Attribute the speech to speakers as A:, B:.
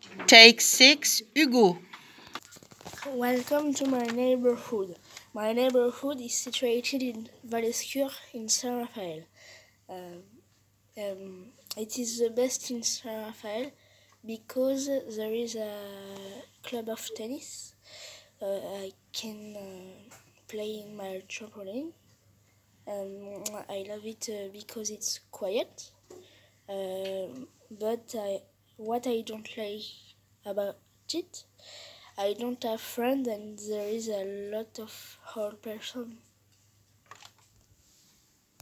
A: Take 6, Hugo.
B: Welcome to my neighborhood. My neighborhood is situated in Valescure in Saint Raphael. Um, it is the best in Saint Raphael because there is a club of tennis. I can play in my trampoline. I love it because it's quiet. But what I don't like about it, I don't have friends and there is a lot of old person